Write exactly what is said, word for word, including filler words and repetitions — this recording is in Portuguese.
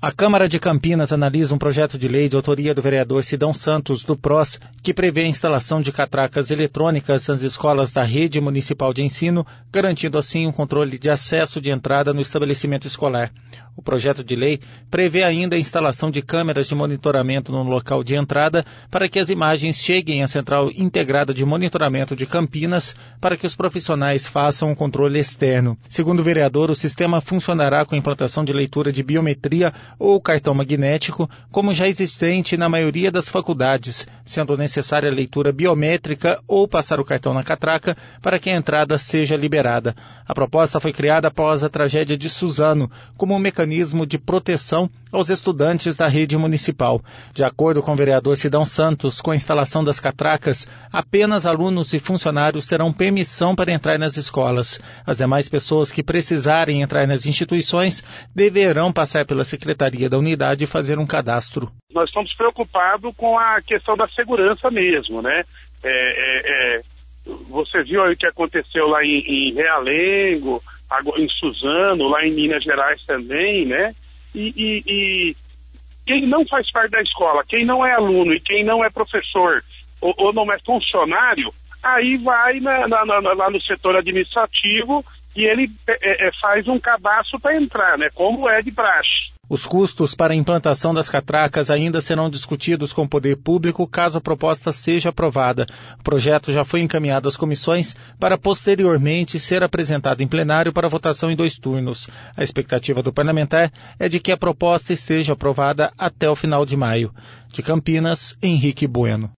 A Câmara de Campinas analisa um projeto de lei de autoria do vereador Sidão Santos, do P R O S, que prevê a instalação de catracas eletrônicas nas escolas da rede municipal de ensino, garantindo assim um controle de acesso de entrada no estabelecimento escolar. O projeto de lei prevê ainda a instalação de câmeras de monitoramento no local de entrada para que as imagens cheguem à Central Integrada de Monitoramento de Campinas para que os profissionais façam um controle externo. Segundo o vereador, o sistema funcionará com a implantação de leitura de biometria ou cartão magnético, como já existente na maioria das faculdades, sendo necessária a leitura biométrica ou passar o cartão na catraca para que a entrada seja liberada. A proposta foi criada após a tragédia de Suzano, como um mecanismo de proteção aos estudantes da rede municipal. De acordo com o vereador Sidão Santos, com a instalação das catracas, apenas alunos e funcionários terão permissão para entrar nas escolas. As demais pessoas que precisarem entrar nas instituições deverão passar pela Secretaria da Unidade e fazer um cadastro. Nós estamos preocupados com a questão da segurança mesmo, né? É, é, é, você viu aí o que aconteceu lá em, em Realengo, em Suzano, lá em Minas Gerais também, né? E, e, e quem não faz parte da escola, quem não é aluno e quem não é professor ou, ou não é funcionário, aí vai na, na, na, lá no setor administrativo e ele é, é, faz um cadastro para entrar, né? Como é de praxe. Os custos para a implantação das catracas ainda serão discutidos com o poder público caso a proposta seja aprovada. O projeto já foi encaminhado às comissões para posteriormente ser apresentado em plenário para votação em dois turnos. A expectativa do parlamentar é de que a proposta esteja aprovada até o final de maio. De Campinas, Henrique Bueno.